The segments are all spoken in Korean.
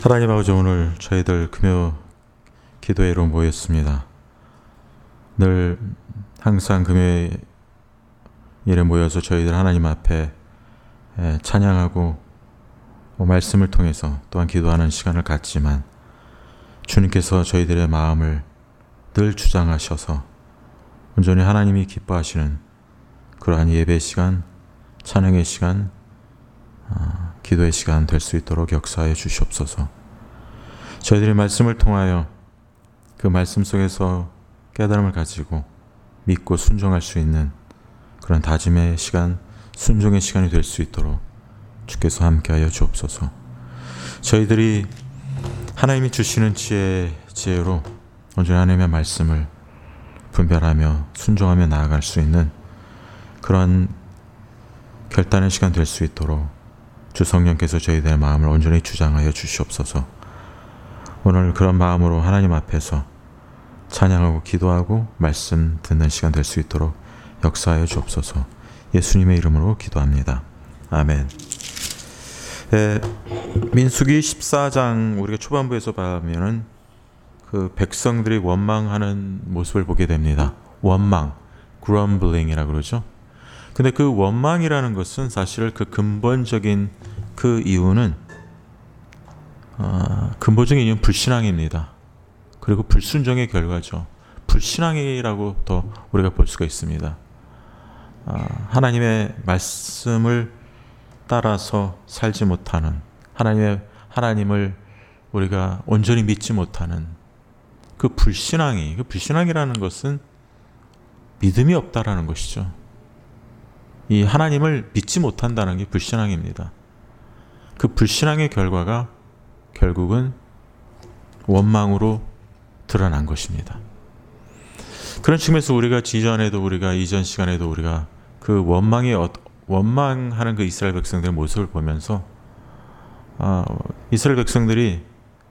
하나님 아버지, 오늘 저희들 금요 기도회로 모였습니다. 늘 항상 금요일에 모여서 저희들 하나님 앞에 찬양하고 말씀을 통해서 또한 기도하는 시간을 갖지만, 주님께서 저희들의 마음을 늘 주장하셔서 온전히 하나님이 기뻐하시는 그러한 예배 시간, 찬양의 시간, 기도의 시간 될 수 있도록 역사하여 주시옵소서. 저희들의 말씀을 통하여 그 말씀 속에서 깨달음을 가지고 믿고 순종할 수 있는 그런 다짐의 시간, 순종의 시간이 될 수 있도록 주께서 함께하여 주옵소서. 저희들이 하나님이 주시는 지혜로 온전히 하나님의 말씀을 분별하며 순종하며 나아갈 수 있는 그런 결단의 시간 될 수 있도록 주 성령께서 저희들의 마음을 온전히 주장하여 주시옵소서. 오늘 그런 마음으로 하나님 앞에서 찬양하고 기도하고 말씀 듣는 시간 될 수 있도록 역사하여 주옵소서. 예수님의 이름으로 기도합니다. 아멘. 민수기 14장 우리가 초반부에서 보면은 그 백성들이 원망하는 모습을 보게 됩니다. 원망, grumbling이라고 그러죠. 근데 그 원망이라는 것은 사실 그 근본적인 그 이유는 근본적인 이유는 불신앙입니다. 그리고 불순종의 결과죠. 불신앙이라고 더 우리가 볼 수가 있습니다. 하나님의 말씀을 따라서 살지 못하는, 하나님을 우리가 온전히 믿지 못하는 그 불신앙이라는 것은 믿음이 없다라는 것이죠. 이 하나님을 믿지 못한다는 게 불신앙입니다. 그 불신앙의 결과가 결국은 원망으로 드러난 것입니다. 그런 측면에서 우리가 이전 시간에도 우리가 그 원망하는 그 이스라엘 백성들의 모습을 보면서 이스라엘 백성들이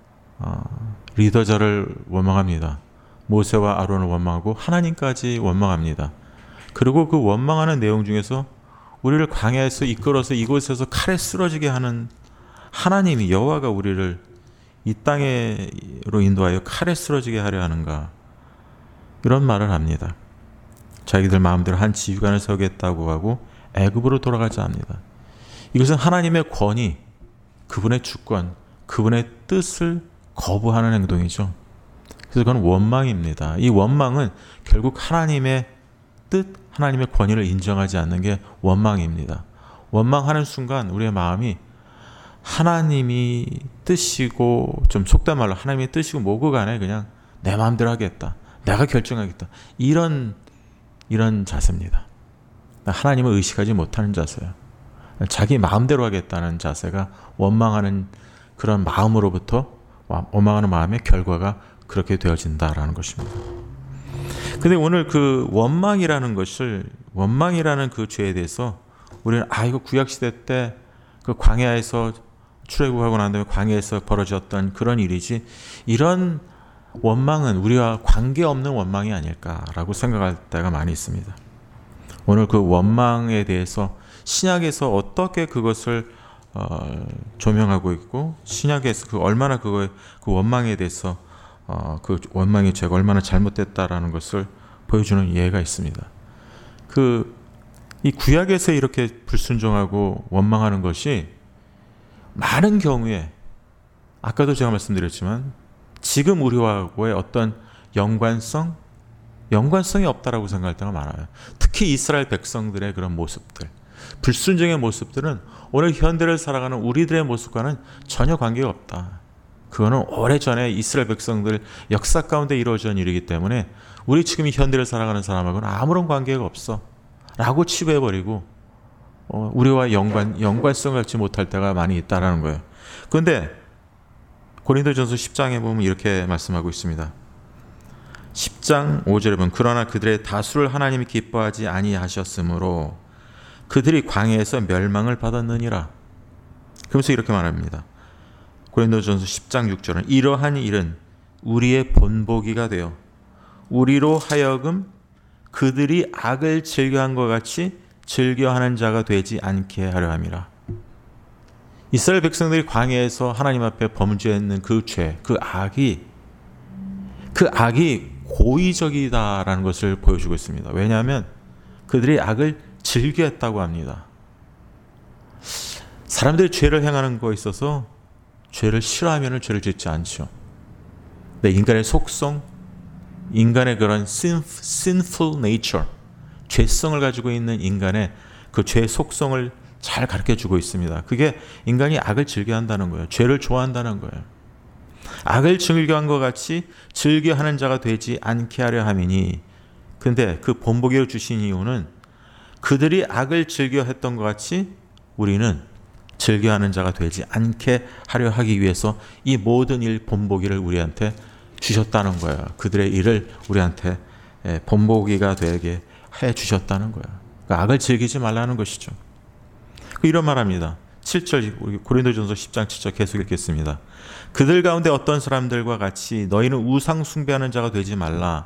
리더자를 원망합니다. 모세와 아론을 원망하고 하나님까지 원망합니다. 그리고 그 원망하는 내용 중에서 우리를 광야에서 이끌어서 이곳에서 칼에 쓰러지게 하는 하나님이, 여호와가 우리를 이 땅으로 인도하여 칼에 쓰러지게 하려 하는가, 이런 말을 합니다. 자기들 마음대로 한 지휘관을 세우겠다고 하고 애굽으로 돌아가자 합니다. 이것은 하나님의 권위, 그분의 주권, 그분의 뜻을 거부하는 행동이죠. 그래서 그건 원망입니다. 이 원망은 결국 하나님의 뜻, 하나님의 권위를 인정하지 않는 게 원망입니다. 원망하는 순간 우리의 마음이 하나님이 뜻이고, 좀 속된 말로 하나님의 뜻이고 뭐고 간에 그냥 내 마음대로 하겠다, 내가 결정하겠다, 이런 자세입니다. 하나님을 의식하지 못하는 자세예요. 자기 마음대로 하겠다는 자세가 원망하는 그런 마음으로부터, 원망하는 마음의 결과가 그렇게 되어진다라는 것입니다. 근데 오늘 그 원망이라는 그 죄에 대해서 우리는 이거 구약시대 때 그 광야에서 출애굽하고 난 다음에 광야에서 벌어졌던 그런 일이지, 이런 원망은 우리와 관계없는 원망이 아닐까라고 생각할 때가 많이 있습니다. 오늘 그 원망에 대해서 신약에서 어떻게 그것을 조명하고 있고, 신약에서 얼마나 그 원망에 대해서 그 원망의 죄가 얼마나 잘못됐다라는 것을 보여주는 예가 있습니다. 이 구약에서 이렇게 불순종하고 원망하는 것이 많은 경우에, 아까도 제가 말씀드렸지만 지금 우리와의 어떤 연관성이 없다라고 생각할 때가 많아요. 특히 이스라엘 백성들의 그런 모습들, 불순종의 모습들은 오늘 현대를 살아가는 우리들의 모습과는 전혀 관계가 없다. 그거는 오래전에 이스라엘 백성들 역사 가운데 이루어진 일이기 때문에 우리 지금 이 현대를 살아가는 사람하고는 아무런 관계가 없어 라고 치부해버리고 우리와 연관성을 갖지 못할 때가 많이 있다라는 거예요. 그런데 고린도전서 10장에 보면 이렇게 말씀하고 있습니다. 10장 5절에 보면, 그러나 그들의 다수를 하나님이 기뻐하지 아니하셨으므로 그들이 광야에서 멸망을 받았느니라. 그러면서 이렇게 말합니다. 고린도전서 10장 6절은, 이러한 일은 우리의 본보기가 되어 우리로 하여금 그들이 악을 즐겨한 것 같이 즐겨하는 자가 되지 않게 하려 함이라. 이스라엘 백성들이 광야에서 하나님 앞에 범죄했는 그 죄, 그 악이 고의적이다라는 것을 보여주고 있습니다. 왜냐하면 그들이 악을 즐겨했다고 합니다. 사람들이 죄를 행하는 거에 있어서 죄를 싫어하면 죄를 짓지 않죠. 근데 인간의 속성, 인간의 그런 sinful nature, 죄성을 가지고 있는 인간의 그 죄의 속성을 잘 가르쳐주고 있습니다. 그게 인간이 악을 즐겨한다는 거예요. 죄를 좋아한다는 거예요. 악을 즐겨한 것 같이 즐겨하는 자가 되지 않게 하려 함이니, 근데 그 본보기를 주신 이유는 그들이 악을 즐겨했던 것 같이 우리는 즐겨하는 자가 되지 않게 하려 하기 위해서 이 모든 일 본보기를 우리한테 주셨다는 거예요. 그들의 일을 우리한테 본보기가 되게 해 주셨다는 거예요. 그러니까 악을 즐기지 말라는 것이죠. 이런 말합니다. 7절, 우리 고린도전서 10장 7절 계속 읽겠습니다. 그들 가운데 어떤 사람들과 같이 너희는 우상 숭배하는 자가 되지 말라.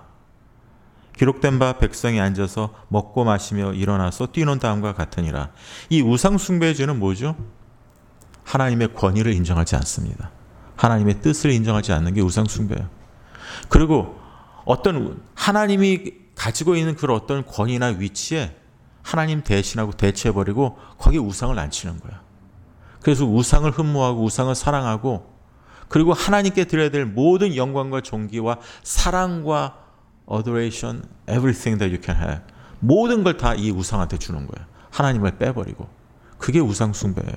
기록된 바 백성이 앉아서 먹고 마시며 일어나서 뛰는 다음과 같으니라. 이 우상 숭배의 죄는 뭐죠? 하나님의 권위를 인정하지 않습니다. 하나님의 뜻을 인정하지 않는 게 우상 숭배예요. 그리고 어떤 하나님이 가지고 있는 그런 어떤 권위나 위치에 하나님 대신하고 대체해버리고 거기에 우상을 앉히는 거야. 그래서 우상을 흠모하고 우상을 사랑하고, 그리고 하나님께 드려야 될 모든 영광과 존귀와 사랑과 adoration, everything that you can have, 모든 걸 다 이 우상한테 주는 거예요. 하나님을 빼버리고. 그게 우상 숭배예요.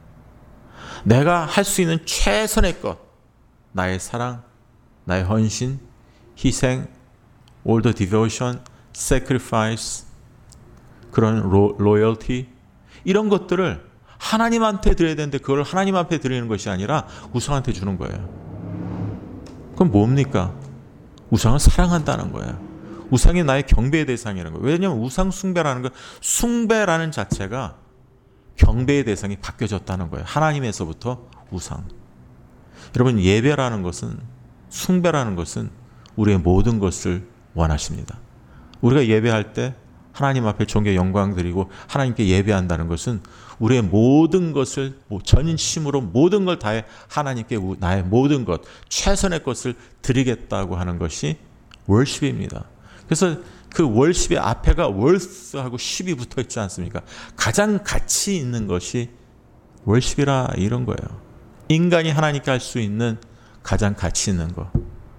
내가 할 수 있는 최선의 것, 나의 사랑, 나의 헌신, 희생, all the devotion, sacrifice, 그런 loyalty, 이런 것들을 하나님한테 드려야 되는데 그걸 하나님 앞에 드리는 것이 아니라 우상한테 주는 거예요. 그럼 뭡니까? 우상을 사랑한다는 거예요. 우상이 나의 경배의 대상이라는 거예요. 왜냐하면 우상 숭배라는 건, 숭배라는 자체가 경배의 대상이 바뀌어졌다는 거예요. 하나님에서부터 우상. 여러분, 예배라는 것은, 숭배라는 것은 우리의 모든 것을 원하십니다. 우리가 예배할 때 하나님 앞에 존귀 영광 드리고 하나님께 예배한다는 것은 우리의 모든 것을 전심으로 모든 걸 다해 하나님께 나의 모든 것, 최선의 것을 드리겠다고 하는 것이 월십입니다. 그래서 그 월십의 앞에가 worth하고 ship이 붙어 있지 않습니까? 가장 가치 있는 것이 월십이라 이런 거예요. 인간이 하나님께 할 수 있는 가장 가치 있는 거.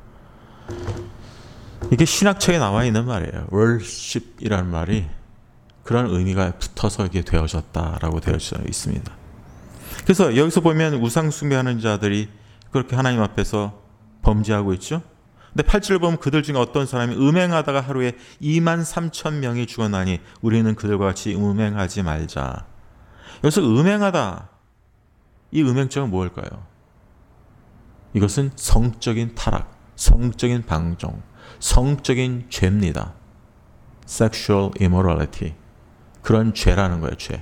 이게 신학책에 나와 있는 말이에요. worship이라는 말이 그런 의미가 붙어서 이게 되어졌다라고 되어져 있습니다. 그래서 여기서 보면 우상 숭배하는 자들이 그렇게 하나님 앞에서 범죄하고 있죠. 근데 8절을 보면 그들 중에 어떤 사람이 음행하다가 하루에 23,000명이 죽어나니 우리는 그들과 같이 음행하지 말자. 여기서 음행하다, 이 음행죄가 뭘까요? 이것은 성적인 타락, 성적인 방종, 성적인 죄입니다. Sexual immorality. 그런 죄라는 거예요, 죄.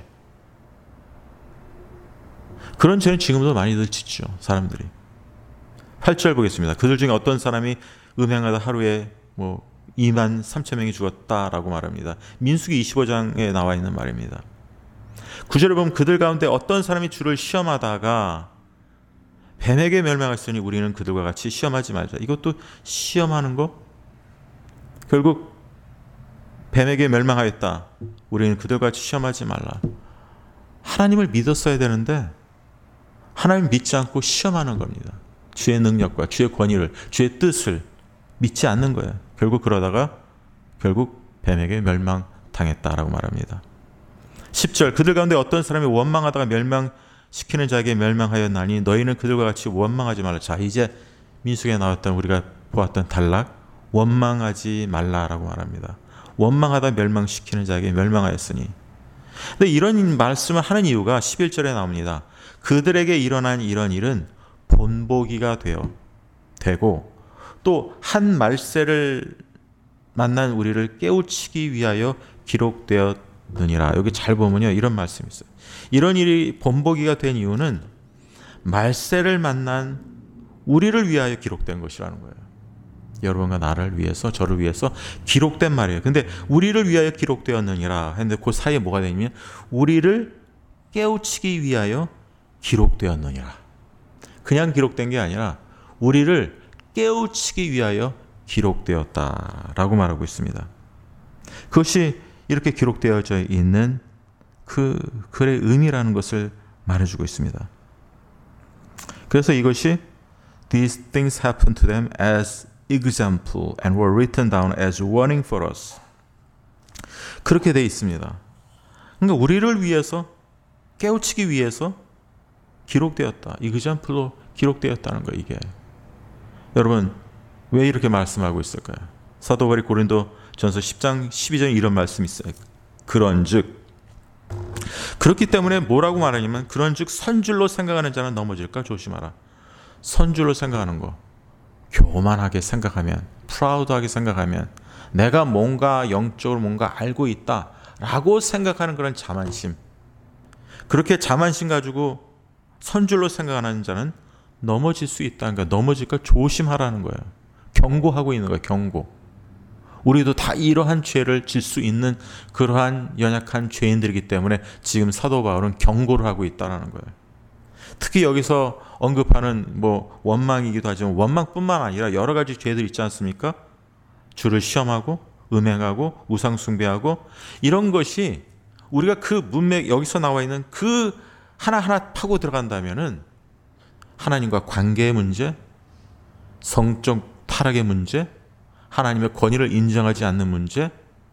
그런 죄는 지금도 많이들 짓죠, 사람들이. 8절 보겠습니다. 그들 중에 어떤 사람이 음행하다 하루에 23,000명이 죽었다라고 말합니다. 민수기 25장에 나와 있는 말입니다. 9절을 보면 그들 가운데 어떤 사람이 주를 시험하다가 뱀에게 멸망했으니 우리는 그들과 같이 시험하지 말자. 이것도 시험하는 거? 결국 뱀에게 멸망하였다. 우리는 그들과 같이 시험하지 말라. 하나님을 믿었어야 되는데 하나님 믿지 않고 시험하는 겁니다. 주의 능력과 주의 권위를, 주의 뜻을 믿지 않는 거예요. 결국 그러다가 결국 뱀에게 멸망당했다라고 말합니다. 10절 그들 가운데 어떤 사람이 원망하다가 멸망시키는 자에게 멸망하였나니 너희는 그들과 같이 원망하지 말라. 자, 이제 민수기에 나왔던 우리가 보았던 단락, 원망하지 말라라고 말합니다. 원망하다 멸망시키는 자에게 멸망하였으니. 근데 이런 말씀을 하는 이유가 11절에 나옵니다. 그들에게 일어난 이런 일은 본보기가 되고 또 한 말세를 만난 우리를 깨우치기 위하여 기록되었느니라. 여기 잘 보면요, 이런 말씀이 있어요. 이런 일이 본보기가 된 이유는 말세를 만난 우리를 위하여 기록된 것이라는 거예요. 여러분과 나를 위해서, 저를 위해서 기록된 말이에요. 근데 우리를 위하여 기록되었느니라 했는데 그 사이에 뭐가 되냐면 우리를 깨우치기 위하여 기록되었느니라. 그냥 기록된 게 아니라 우리를 깨우치기 위하여 기록되었다라고 말하고 있습니다. 그것이 이렇게 기록되어져 있는 그 글의 의미라는 것을 말해주고 있습니다. 그래서 이것이 These things happened to them as example and were written down as warning for us. 그렇게 돼 있습니다. 그러니까 우리를 위해서 깨우치기 위해서 기록되었다. example로 기록되었다는 거예요. 이게. 여러분 왜 이렇게 말씀하고 있을까요? 사도 바울이 고린도전서 10장 12절에 이런 말씀이 있어요. 그런즉 그렇기 때문에 뭐라고 말하냐면 그런즉 선줄로 생각하는 자는 넘어질까 조심하라. 선줄로 생각하는 거 교만하게 생각하면 프라우드하게 생각하면 내가 뭔가 영적으로 뭔가 알고 있다라고 생각하는 그런 자만심, 그렇게 자만심 가지고 선줄로 생각하는 자는 넘어질 수 있다. 그러니까 넘어질까 조심하라는 거예요. 경고하고 있는 거예요. 경고. 우리도 다 이러한 죄를 질 수 있는 그러한 연약한 죄인들이기 때문에 지금 사도 바울은 경고를 하고 있다는 거예요. 특히 여기서 언급하는 원망이기도 하지만 원망뿐만 아니라 여러 가지 죄들 있지 않습니까? 주를 시험하고 음행하고 우상 숭배하고 이런 것이 우리가 그 문맥 여기서 나와 있는 그 하나하나 파고 들어간다면은 하나님과 관계의 문제, 성적 타락의 문제, 하나님의 권위를 인정하지 않는 문제,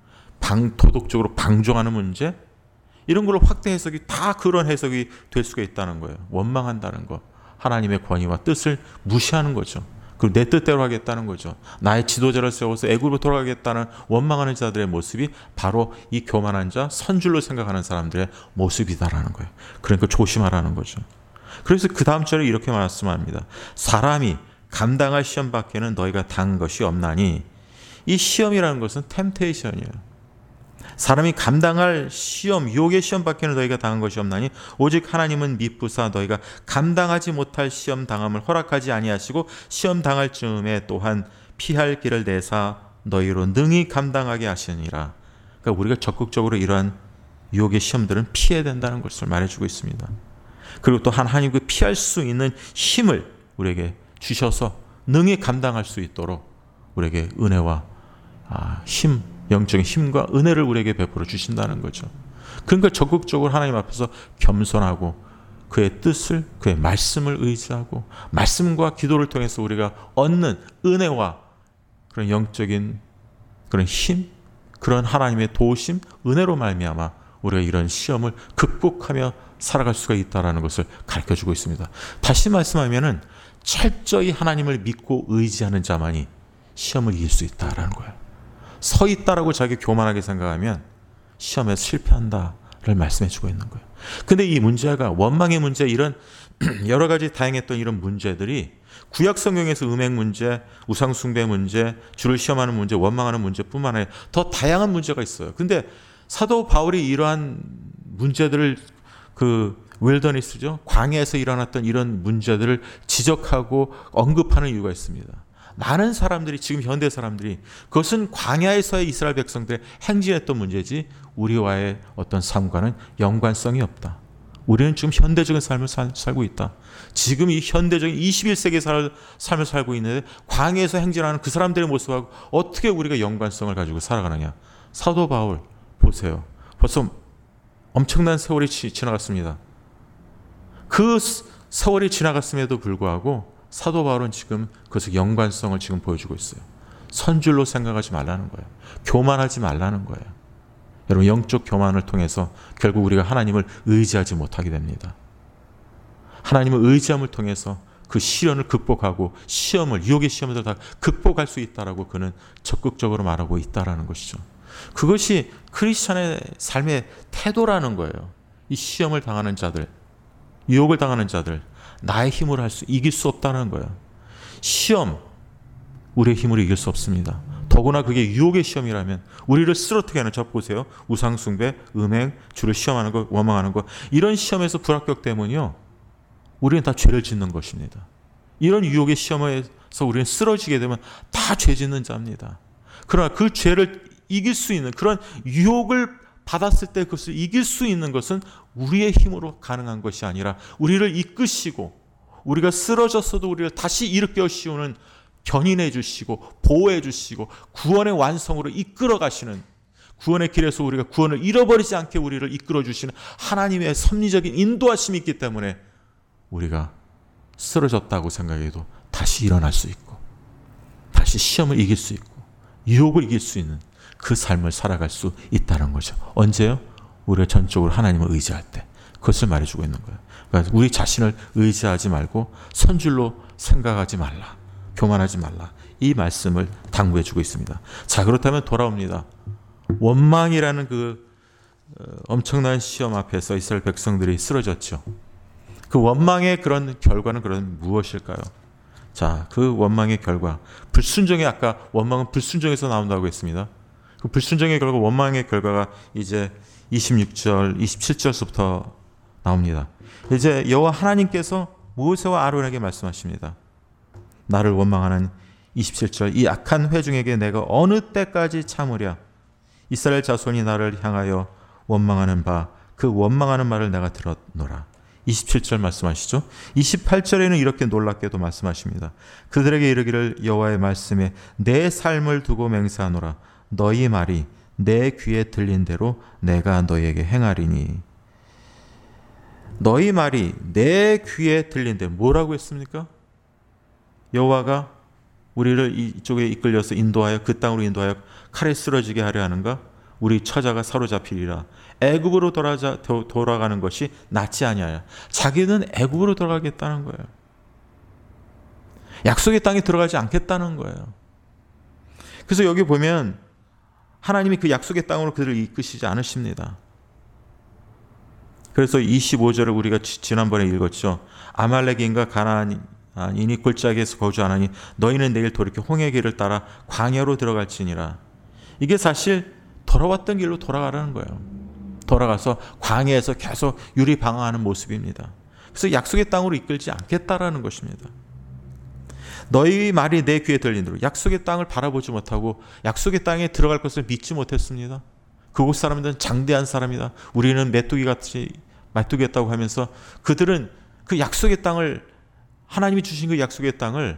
도덕적으로 방종하는 문제, 이런 걸로 확대 해석이 다 그런 해석이 될 수가 있다는 거예요. 원망한다는 거, 하나님의 권위와 뜻을 무시하는 거죠. 그리고 내 뜻대로 하겠다는 거죠. 나의 지도자를 세워서 애굽으로 돌아가겠다는 원망하는 자들의 모습이 바로 이 교만한 자, 선줄로 생각하는 사람들의 모습이다라는 거예요. 그러니까 조심하라는 거죠. 그래서 그 다음 절에 이렇게 말씀합니다. 사람이 감당할 시험 밖에는 너희가 당한 것이 없나니. 이 시험이라는 것은 템테이션이에요. 사람이 감당할 시험, 유혹의 시험 밖에는 너희가 당한 것이 없나니 오직 하나님은 미쁘사 너희가 감당하지 못할 시험 당함을 허락하지 아니하시고 시험 당할 즈음에 또한 피할 길을 내사 너희로 능히 감당하게 하시니라. 그러니까 우리가 적극적으로 이러한 유혹의 시험들은 피해야 된다는 것을 말해주고 있습니다. 그리고 또 하나님 그 피할 수 있는 힘을 우리에게 주셔서 능히 감당할 수 있도록 우리에게 은혜와 힘, 영적인 힘과 은혜를 우리에게 베풀어 주신다는 거죠. 그러니까 적극적으로 하나님 앞에서 겸손하고 그의 뜻을, 그의 말씀을 의지하고 말씀과 기도를 통해서 우리가 얻는 은혜와 그런 영적인 그런 힘, 그런 하나님의 도우심, 은혜로 말미암아 우리가 이런 시험을 극복하며 살아갈 수가 있다는 것을 가르쳐주고 있습니다. 다시 말씀하면은 철저히 하나님을 믿고 의지하는 자만이 시험을 이길 수 있다라는 거예요. 서 있다라고 자기 교만하게 생각하면 시험에 실패한다를 말씀해주고 있는 거예요. 근데 이 문제가 원망의 문제, 이런 여러 가지 다양했던 이런 문제들이 구약 성경에서 음행 문제, 우상 숭배 문제, 주를 시험하는 문제, 원망하는 문제뿐만 아니라 더 다양한 문제가 있어요. 근데 사도 바울이 이러한 문제들을 윌더니스죠, 광야에서 일어났던 이런 문제들을 지적하고 언급하는 이유가 있습니다. 많은 사람들이, 지금 현대 사람들이 그것은 광야에서의 이스라엘 백성들의 행진했던 문제지 우리와의 어떤 삶과는 연관성이 없다. 우리는 지금 현대적인 삶을 살고 있다. 지금 이 현대적인 21세기의 삶을 살고 있는데 광야에서 행진하는 그 사람들의 모습하고 어떻게 우리가 연관성을 가지고 살아가느냐. 사도 바울 보세요. 벌써 엄청난 세월이 지나갔습니다. 그 세월이 지나갔음에도 불구하고 사도 바울은 지금 그것의 연관성을 지금 보여주고 있어요. 선줄로 생각하지 말라는 거예요. 교만하지 말라는 거예요. 여러분, 영적 교만을 통해서 결국 우리가 하나님을 의지하지 못하게 됩니다. 하나님을 의지함을 통해서 그 시련을 극복하고 유혹의 시험을 다 극복할 수 있다라고 그는 적극적으로 말하고 있다라는 것이죠. 그것이 크리스찬의 삶의 태도라는 거예요. 이 시험을 당하는 자들, 유혹을 당하는 자들, 나의 힘으로 이길 수 없다는 거예요. 시험, 우리의 힘으로 이길 수 없습니다. 더구나 그게 유혹의 시험이라면 우리를 쓰러뜨게 하는, 저 보세요. 우상숭배, 음행, 주를 시험하는 것, 원망하는 것, 이런 시험에서 불합격 되면요, 우리는 다 죄를 짓는 것입니다. 이런 유혹의 시험에서 우리는 쓰러지게 되면 다 죄 짓는 자입니다. 그러나 그 죄를 이길 수 있는, 그런 유혹을 받았을 때 그것을 이길 수 있는 것은 우리의 힘으로 가능한 것이 아니라 우리를 이끄시고 우리가 쓰러졌어도 우리를 다시 일으켜 씌우는 견인해 주시고 보호해 주시고 구원의 완성으로 이끌어 가시는, 구원의 길에서 우리가 구원을 잃어버리지 않게 우리를 이끌어 주시는 하나님의 섭리적인 인도하심이 있기 때문에 우리가 쓰러졌다고 생각해도 다시 일어날 수 있고 다시 시험을 이길 수 있고 유혹을 이길 수 있는 그 삶을 살아갈 수 있다는 거죠. 언제요? 우리가 전적으로 하나님을 의지할 때. 그것을 말해주고 있는 거예요. 그러니까 우리 자신을 의지하지 말고 선줄로 생각하지 말라, 교만하지 말라, 이 말씀을 당부해주고 있습니다. 자, 그렇다면 돌아옵니다. 원망이라는 그 엄청난 시험 앞에서 이스라엘 백성들이 쓰러졌죠. 그 원망의 그런 결과는 그런 무엇일까요? 자, 그 원망의 결과, 불순종의, 아까 원망은 불순종에서 나온다고 했습니다. 그 불순종의 결과, 원망의 결과가 이제 26절, 27절부터 나옵니다. 이제 여호와 하나님께서 모세와 아론에게 말씀하십니다. 나를 원망하는 27절, 이 악한 회중에게 내가 어느 때까지 참으랴? 이스라엘 자손이 나를 향하여 원망하는 바, 그 원망하는 말을 내가 들었노라. 27절 말씀하시죠. 28절에는 이렇게 놀랍게도 말씀하십니다. 그들에게 이르기를 여호와의 말씀에 내 삶을 두고 맹세하노라. 너희 말이 내 귀에 들린 대로 내가 너희에게 행하리니. 너희 말이 내 귀에 들린 대로, 뭐라고 했습니까? 여호와가 우리를 이쪽에 이끌려서 인도하여, 그 땅으로 인도하여 칼에 쓰러지게 하려 하는가? 우리 처자가 사로잡히리라. 애굽으로 돌아가는 것이 낫지 아니하냐. 자기는 애굽으로 돌아가겠다는 거예요. 약속의 땅에 들어가지 않겠다는 거예요. 그래서 여기 보면 하나님이 그 약속의 땅으로 그들을 이끄시지 않으십니다. 그래서 25절을 우리가 지난번에 읽었죠. 아말렉인과 가나안인이 골짜기에서 거주하나니 너희는 내일 돌이켜 홍해 길을 따라 광야로 들어갈지니라. 이게 사실 돌아왔던 길로 돌아가라는 거예요. 돌아가서 광야에서 계속 유리방어하는 모습입니다. 그래서 약속의 땅으로 이끌지 않겠다라는 것입니다. 너희 말이 내 귀에 들린 대로, 약속의 땅을 바라보지 못하고 약속의 땅에 들어갈 것을 믿지 못했습니다. 그곳 사람들은 장대한 사람이다. 우리는 메뚜기같이 메뚜기였다고 하면서 그들은 그 약속의 땅을, 하나님이 주신 그 약속의 땅을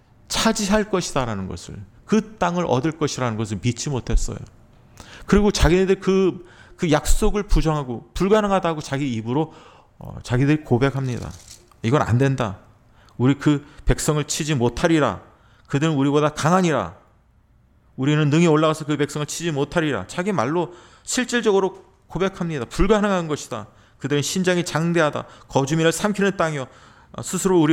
차지할 것이다라는 것을, 그 땅을 얻을 것이라는 것을 믿지 못했어요. 그리고 자기네들 그 약속을 부정하고 불가능하다고 자기 입으로 자기들이 고백합니다. 이건 안 된다. 우리 그 백성을 치지 못하리라. 그들은 우리보다 강하니라. 우리는 능히 올라가서 그 백성을 치지 못하리라. 자기 말로 실질적으로 고백합니다. 불가능한 것이다. 그들은 신장이 장대하다. 거주민을 삼키는 땅이요. 스스로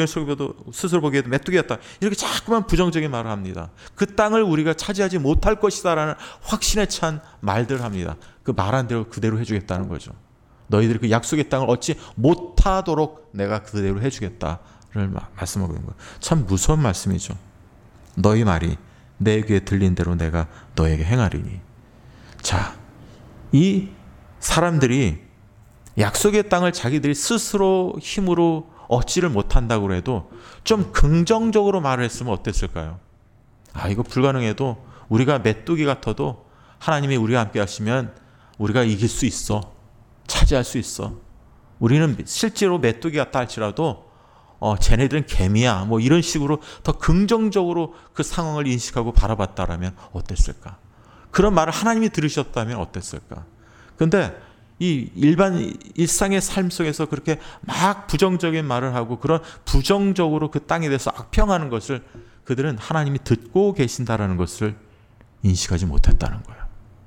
보기에도 메뚜기였다. 이렇게 자꾸만 부정적인 말을 합니다. 그 땅을 우리가 차지하지 못할 것이다라는 확신에 찬 말들을 합니다. 그 말한 대로 그대로 해주겠다는 거죠. 너희들이 그 약속의 땅을 얻지 못하도록 내가 그대로 해주겠다를 말씀하고 있는 거예요. 참 무서운 말씀이죠. 너희 말이 내 귀에 들린 대로 내가 너에게 행하리니. 자, 이 사람들이 약속의 땅을 자기들이 스스로 힘으로 얻지를 못한다고 해도 좀 긍정적으로 말을 했으면 어땠을까요? 아, 이거 불가능해도 우리가 메뚜기 같아도 하나님이 우리와 함께 하시면 우리가 이길 수 있어. 차지할 수 있어. 우리는 실제로 메뚜기 같다 할지라도 쟤네들은 개미야. 뭐 이런 식으로 더 긍정적으로 그 상황을 인식하고 바라봤다라면 어땠을까? 그런 말을 하나님이 들으셨다면 어땠을까? 그런데 이 일반 일상의 삶 속에서 그렇게 막 부정적인 말을 하고 그런 부정적으로 그 땅에 대해서 악평하는 것을 그들은 하나님이 듣고 계신다라는 것을 인식하지 못했다는 거예요.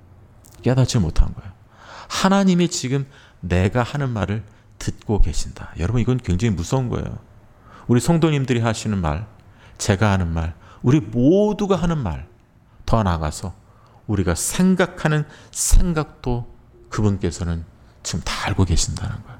깨닫지 못한 거예요. 하나님이 지금 내가 하는 말을 듣고 계신다. 여러분, 이건 굉장히 무서운 거예요. 우리 성도님들이 하시는 말, 제가 하는 말, 우리 모두가 하는 말, 더 나아가서 우리가 생각하는 생각도 그분께서는 지금 다 알고 계신다는 거예요.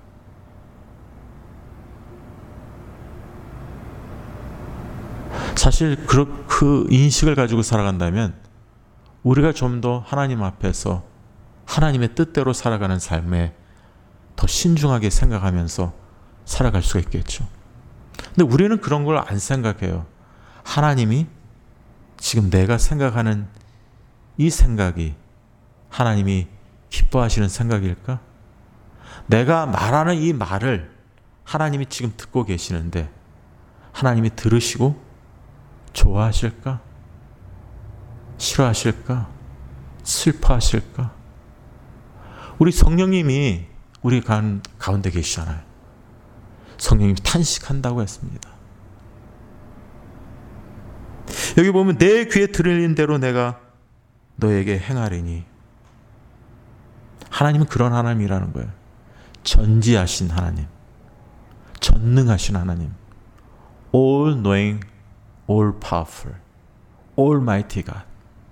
사실 그 인식을 가지고 살아간다면 우리가 좀 더 하나님 앞에서 하나님의 뜻대로 살아가는 삶에 더 신중하게 생각하면서 살아갈 수가 있겠죠. 근데 우리는 그런 걸 안 생각해요. 하나님이 지금 내가 생각하는 이 생각이 하나님이 기뻐하시는 생각일까? 내가 말하는 이 말을 하나님이 지금 듣고 계시는데 하나님이 들으시고 좋아하실까? 싫어하실까? 슬퍼하실까? 우리 성령님이 우리 가운데 계시잖아요. 성령님이 탄식한다고 했습니다. 여기 보면 내 귀에 들린 대로 내가 너에게 행하리니. 하나님은 그런 하나님이라는 거예요. 전지하신 하나님, 전능하신 하나님, all knowing, all powerful, almighty God,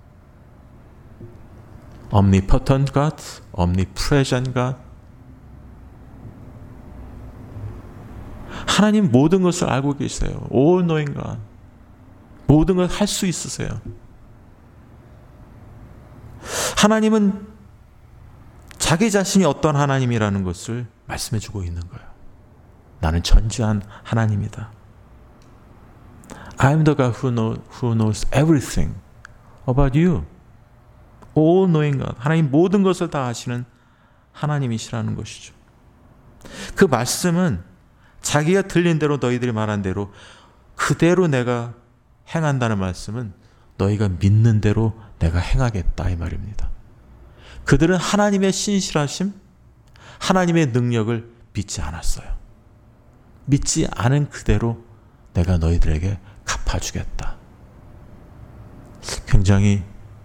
omnipotent God, omnipresent God. 하나님 모든 것을 알고 계세요. all knowing God. 모든 걸 할 수 있으세요. 하나님은 자기 자신이 어떤 하나님이라는 것을 말씀해 주고 있는 거예요. 나는 전지한 하나님이다. I'm the God who knows everything about you. All knowing God. 하나님 모든 것을 다 아시는 하나님이시라는 것이죠. 그 말씀은 자기가 들린 대로 너희들이 말한 대로 그대로 내가 행한다는 말씀은 너희가 믿는 대로 내가 행하겠다 이 말입니다. 그들은 하나님의 신실하심, 하나님의 능력을 믿지 않았어요. 믿지 않은 그대로 내가 너희들에게 갚아주겠다. 굉장히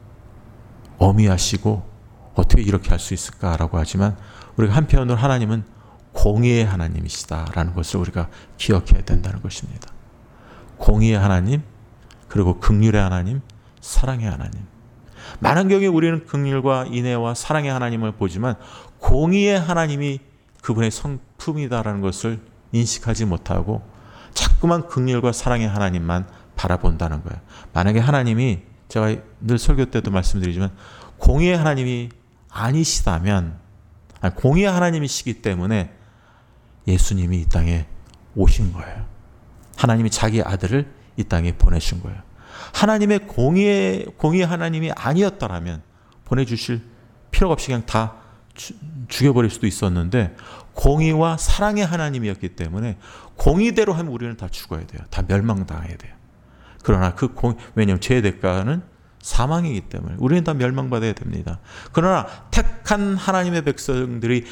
어미하시고 어떻게 이렇게 할 수 있을까라고 하지만 우리가 한편으로 하나님은 공의의 하나님이시다라는 것을 우리가 기억해야 된다는 것입니다. 공의의 하나님, 그리고 긍휼의 하나님, 사랑의 하나님. 많은 경우에 우리는 긍휼과 인애와 사랑의 하나님을 보지만 공의의 하나님이 그분의 성품이다라는 것을 인식하지 못하고 자꾸만 긍휼과 사랑의 하나님만 바라본다는 거예요. 만약에 하나님이, 제가 늘 설교 때도 말씀드리지만 공의의 하나님이 아니시다면, 공의의 하나님이시기 때문에 예수님이 이 땅에 오신 거예요. 하나님이 자기 아들을 이 땅에 보내신 거예요. 하나님의 공의의 하나님이 아니었더라면 보내주실 필요가 없이 그냥 다 죽여버릴 수도 있었는데 공의와 사랑의 하나님이었기 때문에 공의대로 하면 우리는 다 죽어야 돼요. 다 멸망당해야 돼요. 그러나 왜냐하면 죄의 대가는 사망이기 때문에 우리는 다 멸망받아야 됩니다. 그러나 택한 하나님의 백성들이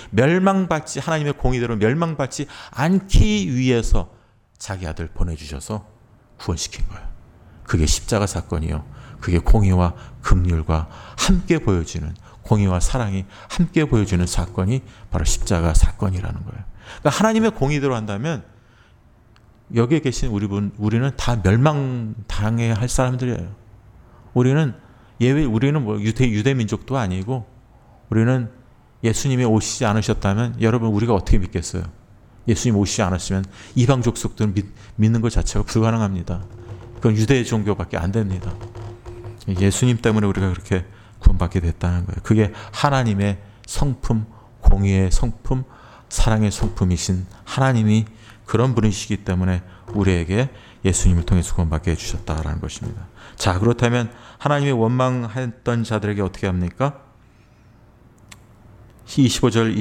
하나님의 공의대로 멸망받지 않기 위해서 자기 아들 보내주셔서 구원시킨 거예요. 그게 십자가 사건이요. 그게 공의와 긍휼과 함께 보여지는, 공의와 사랑이 함께 보여주는 사건이 바로 십자가 사건이라는 거예요. 그러니까 하나님의 공의대로 한다면 여기에 계신 우리는 다 멸망당해야 할 사람들이에요. 우리는 뭐 유대 민족도 아니고, 우리는 예수님이 오시지 않으셨다면 여러분 우리가 어떻게 믿겠어요? 예수님 오시지 않았으면 이방 족속들은 믿는 것 자체가 불가능합니다. 그건 유대 종교밖에 안 됩니다. 예수님 때문에 우리가 그렇게 구원받게 됐다는 거예요. 그게 하나님의 성품, 공의의 성품, 사랑의 성품이신 하나님이 그런 분이시기 때문에 우리에게 예수님을 통해서 구원받게 해주셨다라는 것입니다. 자, 그렇다면 하나님이 원망했던 자들에게 어떻게 합니까? 25절,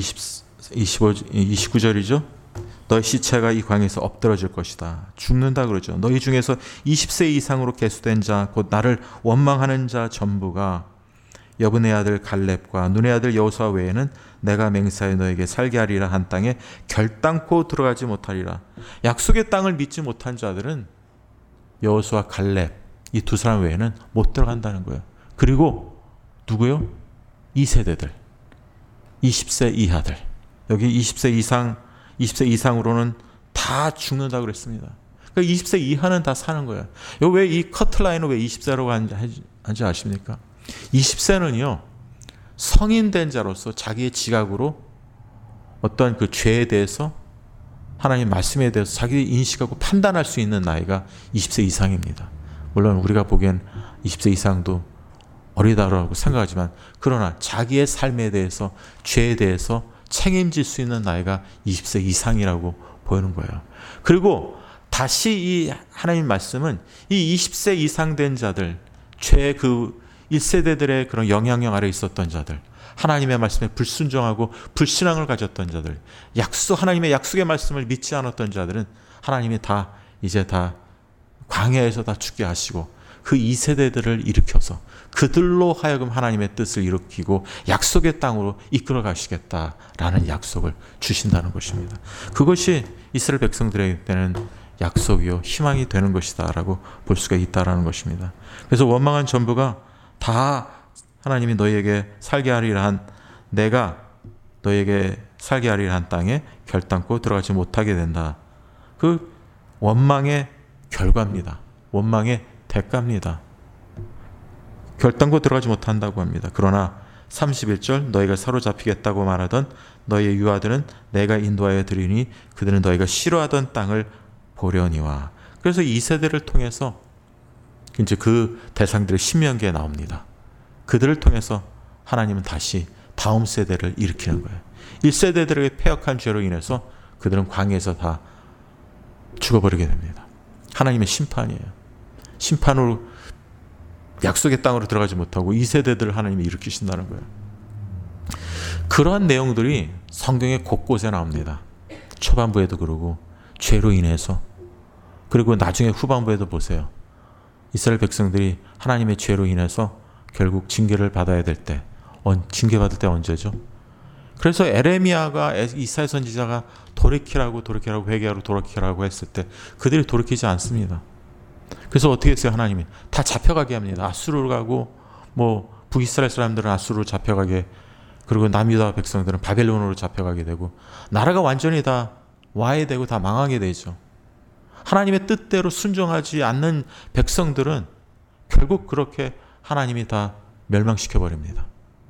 29절이죠. 너희 시체가 이 광에서 엎드러질 것이다. 죽는다 그러죠. 너희 중에서 20세 이상으로 계수된 자, 곧 나를 원망하는 자 전부가 여분의 아들 갈렙과 눈의 아들 여호수아 외에는 내가 맹세하여 너에게 살게 하리라 한 땅에 결단코 들어가지 못하리라. 약속의 땅을 믿지 못한 자들은 여호수아, 갈렙 이 두 사람 외에는 못 들어간다는 거예요. 그리고 누구요? 2세대들, 20세 이하들. 여기 20세 이상으로는 다 죽는다 그랬습니다. 그러니까 20세 이하는 다 사는 거예요. 왜 이 커트라인을 왜 20세라고 하는지 아십니까? 20세는요, 성인된 자로서 자기의 지각으로 어떤 그 죄에 대해서, 하나님 말씀에 대해서 자기 인식하고 판단할 수 있는 나이가 20세 이상입니다. 물론 우리가 보기엔 20세 이상도 어리다라고 생각하지만, 그러나 자기의 삶에 대해서, 죄에 대해서 책임질 수 있는 나이가 20세 이상이라고 보이는 거예요. 그리고 다시 이 하나님 말씀은 이 20세 이상 된 자들, 죄의 그 1세대들의 그런 영향력 아래 있었던 자들, 하나님의 말씀에 불순종하고 불신앙을 가졌던 자들, 하나님의 약속의 말씀을 믿지 않았던 자들은 하나님이 이제 다 광야에서 다 죽게 하시고 그 2세대들을 일으켜서 그들로 하여금 하나님의 뜻을 일으키고 약속의 땅으로 이끌어 가시겠다라는 약속을 주신다는 것입니다. 그것이 이스라엘 백성들에게는 약속이요 희망이 되는 것이다라고 볼 수가 있다라는 것입니다. 그래서 원망한 전부가 다 하나님이 너희에게 살게 하리라 한 내가 너희에게 살게 하리라 한 땅에 결단코 들어가지 못하게 된다. 그 원망의 결과입니다. 원망의 대가입니다. 결단코 들어가지 못한다고 합니다. 그러나 31절 너희가 사로잡히겠다고 말하던 너희의 유아들은 내가 인도하여 드리니 그들은 너희가 싫어하던 땅을 보려니와. 그래서 이 세대를 통해서 이제 그 대상들의 신명기에 나옵니다. 그들을 통해서 하나님은 다시 다음 세대를 일으키는 거예요. 1세대들에게 패역한 죄로 인해서 그들은 광야에서 다 죽어버리게 됩니다. 하나님의 심판이에요. 심판으로 약속의 땅으로 들어가지 못하고 2세대들을 하나님이 일으키신다는 거예요. 그러한 내용들이 성경의 곳곳에 나옵니다. 초반부에도 그러고 죄로 인해서, 그리고 나중에 후반부에도 보세요. 이스라엘 백성들이 하나님의 죄로 인해서 결국 징계를 받아야 될 때, 징계받을 때 언제죠? 그래서 에레미야가 이사야 선지자가 돌이키라고 회개하라고 했을 때 그들이 돌이키지 않습니다. 그래서 어떻게 했어요? 하나님이 다 잡혀가게 합니다. 아수르로 가고 북이스라엘 사람들은 아수르로 잡혀가게, 그리고 남유다 백성들은 바벨론으로 잡혀가게 되고 나라가 완전히 다 와해되고 다 망하게 되죠. 하나님의 뜻대로 순종하지 않는 백성들은 결국 그렇게 하나님이 다 멸망시켜버립니다.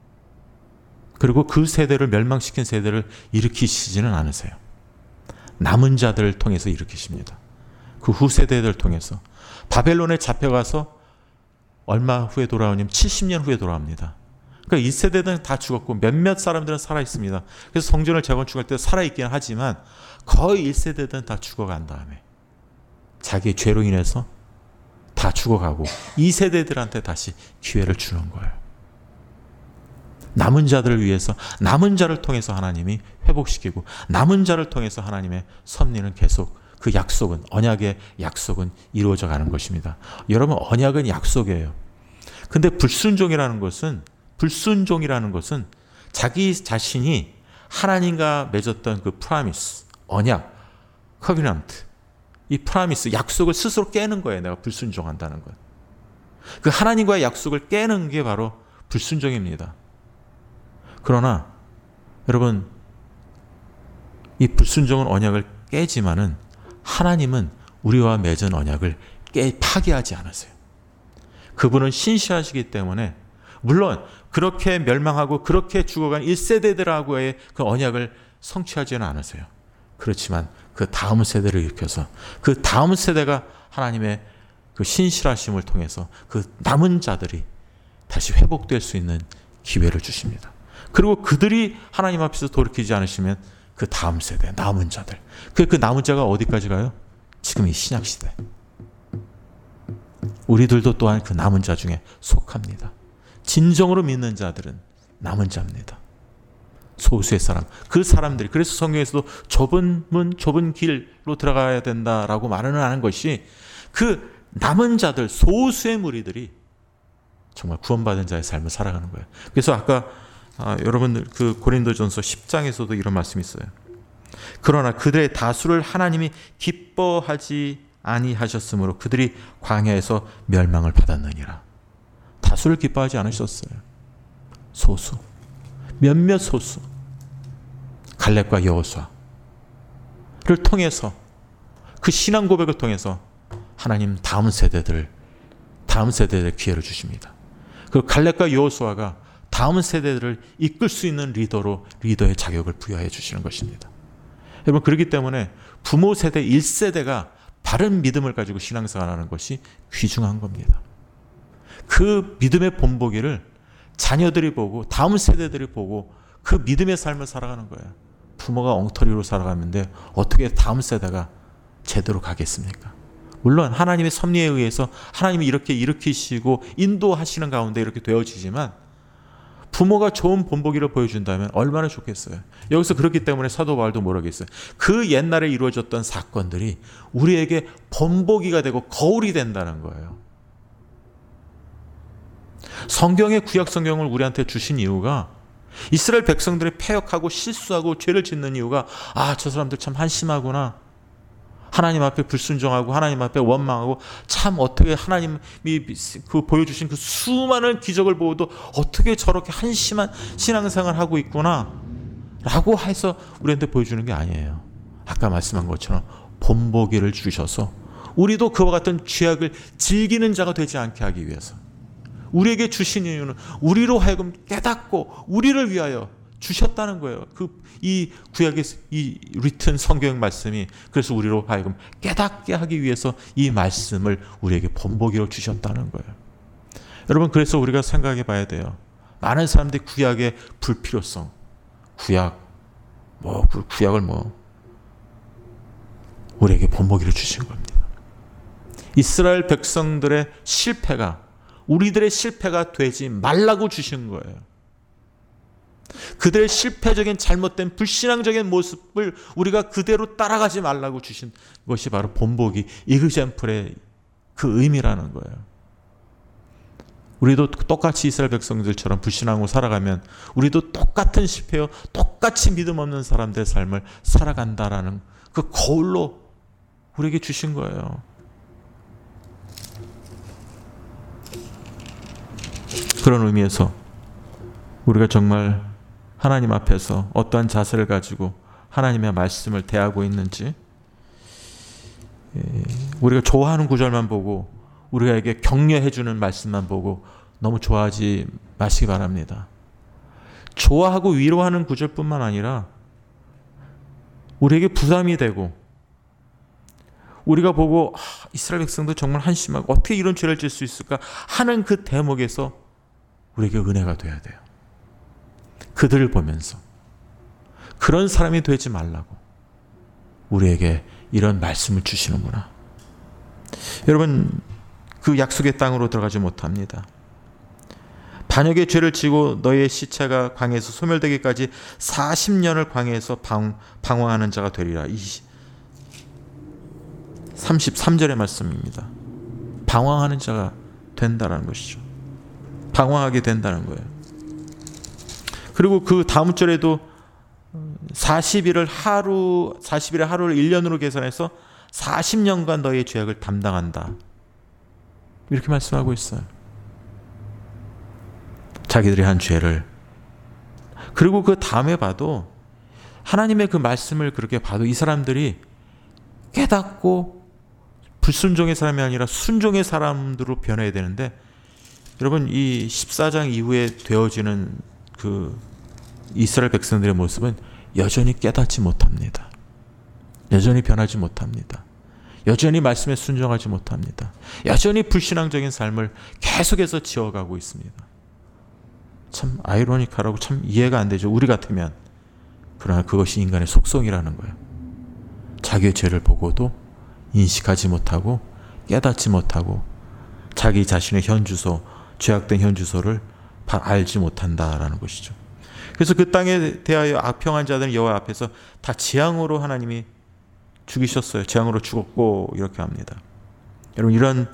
그리고 그 세대를 멸망시킨 세대를 일으키시지는 않으세요. 남은 자들을 통해서 일으키십니다. 그 후세대들을 통해서. 바벨론에 잡혀가서 얼마 후에 돌아오냐면 70년 후에 돌아옵니다. 그러니까 1세대들은 다 죽었고 몇몇 사람들은 살아있습니다. 그래서 성전을 재건축할 때 살아있긴 하지만 거의 1세대들은 다 죽어간 다음에 자기의 죄로 인해서 다 죽어가고 2세대들한테 다시 기회를 주는 거예요. 남은 자들을 위해서, 남은 자를 통해서 하나님이 회복시키고 남은 자를 통해서 하나님의 섭리는 계속, 그 약속은, 언약의 약속은 이루어져 가는 것입니다. 여러분, 언약은 약속이에요. 근데 불순종이라는 것은 자기 자신이 하나님과 맺었던 그 프라미스, 언약, 커비넌트, 이 프라미스, 약속을 스스로 깨는 거예요. 내가 불순종한다는 것. 그 하나님과의 약속을 깨는 게 바로 불순종입니다. 그러나 여러분, 이 불순종은 언약을 깨지만은 하나님은 우리와 맺은 언약을 파기하지 않으세요. 그분은 신실하시기 때문에 물론 그렇게 멸망하고 그렇게 죽어간 1세대들하고의 그 언약을 성취하지는 않으세요. 그렇지만 그 다음 세대를 일으켜서 그 다음 세대가 하나님의 그 신실하심을 통해서 그 남은 자들이 다시 회복될 수 있는 기회를 주십니다. 그리고 그들이 하나님 앞에서 돌이키지 않으시면 그 다음 세대, 남은 자들, 그 남은 자가 어디까지 가요? 지금 이 신약시대. 우리들도 또한 그 남은 자 중에 속합니다. 진정으로 믿는 자들은 남은 자입니다. 소수의 사람, 그 사람들이, 그래서 성경에서도 좁은 문, 좁은 길로 들어가야 된다라고 말은 하는 것이 그 남은 자들, 소수의 무리들이 정말 구원받은 자의 삶을 살아가는 거예요. 그래서 아까 여러분들 그 고린도전서 10장에서도 이런 말씀이 있어요. 그러나 그들의 다수를 하나님이 기뻐하지 아니하셨으므로 그들이 광야에서 멸망을 받았느니라. 다수를 기뻐하지 않으셨어요. 소수, 몇몇 소수, 갈렙과 여호수아를 통해서, 그 신앙 고백을 통해서 하나님 다음 세대들 기회를 주십니다. 그리고 갈렙과 여호수아가 다음 세대들을 이끌 수 있는 리더의 자격을 부여해 주시는 것입니다. 여러분, 그렇기 때문에 부모 세대 1세대가 바른 믿음을 가지고 신앙생활하는 것이 귀중한 겁니다. 그 믿음의 본보기를 자녀들이 보고 다음 세대들이 보고 그 믿음의 삶을 살아가는 거예요. 부모가 엉터리로 살아가는데 어떻게 다음 세대가 제대로 가겠습니까? 물론 하나님의 섭리에 의해서 하나님이 이렇게 일으키시고 인도하시는 가운데 이렇게 되어지지만 부모가 좋은 본보기를 보여준다면 얼마나 좋겠어요. 여기서 그렇기 때문에 사도 바울도 뭐라고 했어요. 그 옛날에 이루어졌던 사건들이 우리에게 본보기가 되고 거울이 된다는 거예요. 성경의 구약 성경을 우리한테 주신 이유가 이스라엘 백성들이 패역하고 실수하고 죄를 짓는 이유가 저 사람들 참 한심하구나. 하나님 앞에 불순종하고 하나님 앞에 원망하고 참 어떻게 하나님이 그 보여주신 그 수많은 기적을 보고도 어떻게 저렇게 한심한 신앙생활을 하고 있구나 라고 해서 우리한테 보여주는 게 아니에요. 아까 말씀한 것처럼 본보기를 주셔서 우리도 그와 같은 죄악을 즐기는 자가 되지 않게 하기 위해서 우리에게 주신 이유는 우리로 하여금 깨닫고 우리를 위하여 주셨다는 거예요. 이 구약의 이 리튼 성경 말씀이 그래서 우리로 하여금 깨닫게 하기 위해서 이 말씀을 우리에게 본보기로 주셨다는 거예요. 여러분, 그래서 우리가 생각해 봐야 돼요. 많은 사람들이 구약의 불필요성, 구약을 우리에게 본보기로 주신 겁니다. 이스라엘 백성들의 실패가 우리들의 실패가 되지 말라고 주신 거예요. 그들의 실패적인 잘못된 불신앙적인 모습을 우리가 그대로 따라가지 말라고 주신 것이 바로 본보기, 이그젬플의 그 의미라는 거예요. 우리도 똑같이 이스라엘 백성들처럼 불신앙으로 살아가면 우리도 똑같은 실패요, 똑같이 믿음 없는 사람들의 삶을 살아간다라는 그 거울로 우리에게 주신 거예요. 그런 의미에서 우리가 정말 하나님 앞에서 어떠한 자세를 가지고 하나님의 말씀을 대하고 있는지, 우리가 좋아하는 구절만 보고 우리에게 격려해 주는 말씀만 보고 너무 좋아하지 마시기 바랍니다. 좋아하고 위로하는 구절뿐만 아니라 우리에게 부담이 되고 우리가 보고 이스라엘 백성도 정말 한심하고 어떻게 이런 죄를 질 수 있을까 하는 그 대목에서 우리에게 은혜가 돼야 돼요. 그들을 보면서 그런 사람이 되지 말라고 우리에게 이런 말씀을 주시는구나. 여러분, 그 약속의 땅으로 들어가지 못합니다. 반역의 죄를 지고 너희의 시체가 광야에서 소멸되기까지 40년을 광야에서 방황하는 자가 되리라. 33절의 말씀입니다. 방황하는 자가 된다는 것이죠. 방황하게 된다는 거예요. 그리고 그 다음 절에도 40일의 하루를 1년으로 계산해서 40년간 너희의 죄악을 담당한다. 이렇게 말씀하고 있어요. 자기들이 한 죄를. 그리고 그 다음에 봐도 하나님의 그 말씀을 그렇게 봐도 이 사람들이 깨닫고 불순종의 사람이 아니라 순종의 사람들로 변해야 되는데, 여러분, 이 14장 이후에 되어지는 그 이스라엘 백성들의 모습은 여전히 깨닫지 못합니다. 여전히 변하지 못합니다. 여전히 말씀에 순종하지 못합니다. 여전히 불신앙적인 삶을 계속해서 지어가고 있습니다. 참 아이러니컬하고 참 이해가 안 되죠. 우리 같으면. 그러나 그것이 인간의 속성이라는 거예요. 자기의 죄를 보고도 인식하지 못하고 깨닫지 못하고 자기 자신의 현주소, 죄악된 현주소를 알지 못한다라는 것이죠. 그래서 그 땅에 대하여 악평한 자들은 여호와 앞에서 다 재앙으로 하나님이 죽이셨어요. 재앙으로 죽었고 이렇게 합니다. 여러분, 이런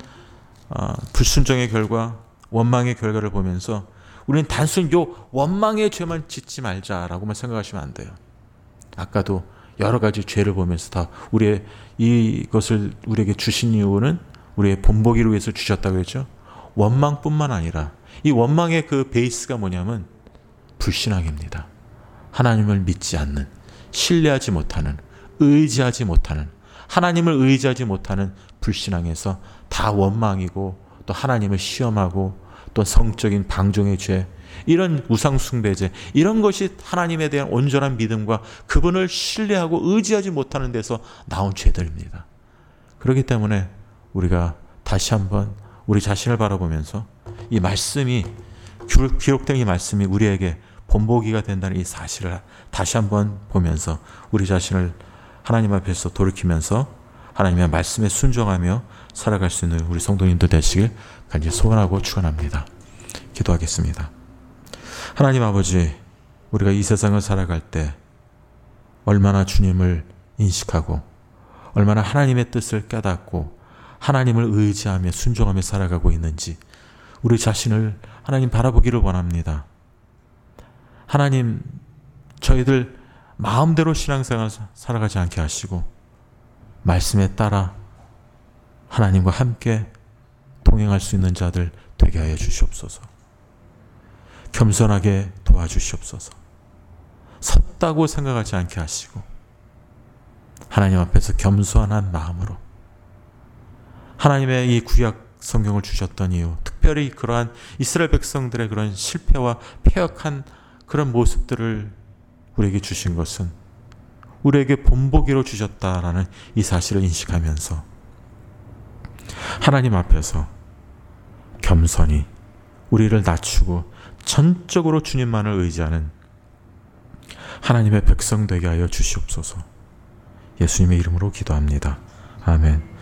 불순종의 결과, 원망의 결과를 보면서 우리는 단순히 요 원망의 죄만 짓지 말자라고만 생각하시면 안 돼요. 아까도 여러 가지 죄를 보면서 다 우리의 이것을 우리에게 주신 이유는 우리의 본보기를 위해서 주셨다고 했죠. 원망뿐만 아니라 이 원망의 그 베이스가 뭐냐면 불신앙입니다. 하나님을 믿지 않는, 신뢰하지 못하는, 의지하지 못하는, 하나님을 의지하지 못하는 불신앙에서 다 원망이고, 또 하나님을 시험하고, 또 성적인 방종의 죄, 이런 우상숭배죄, 이런 것이 하나님에 대한 온전한 믿음과 그분을 신뢰하고 의지하지 못하는 데서 나온 죄들입니다. 그렇기 때문에 우리가 다시 한번 우리 자신을 바라보면서 이 말씀이, 기록된 이 말씀이 우리에게 본보기가 된다는 이 사실을 다시 한번 보면서 우리 자신을 하나님 앞에서 돌이키면서 하나님의 말씀에 순종하며 살아갈 수 있는 우리 성도님들 되시길 간절히 소원하고 축원합니다. 기도하겠습니다. 하나님 아버지, 우리가 이 세상을 살아갈 때 얼마나 주님을 인식하고 얼마나 하나님의 뜻을 깨닫고 하나님을 의지하며 순종하며 살아가고 있는지 우리 자신을 하나님 바라보기를 원합니다. 하나님, 저희들 마음대로 신앙생활 살아가지 않게 하시고 말씀에 따라 하나님과 함께 동행할 수 있는 자들 되게 하여 주시옵소서. 겸손하게 도와주시옵소서. 섰다고 생각하지 않게 하시고 하나님 앞에서 겸손한 마음으로 하나님의 이 구약 성경을 주셨던 이유, 특별히 그러한 이스라엘 백성들의 그런 실패와 패역한 그런 모습들을 우리에게 주신 것은 우리에게 본보기로 주셨다라는 이 사실을 인식하면서 하나님 앞에서 겸손히 우리를 낮추고 전적으로 주님만을 의지하는 하나님의 백성 되게 하여 주시옵소서. 예수님의 이름으로 기도합니다. 아멘.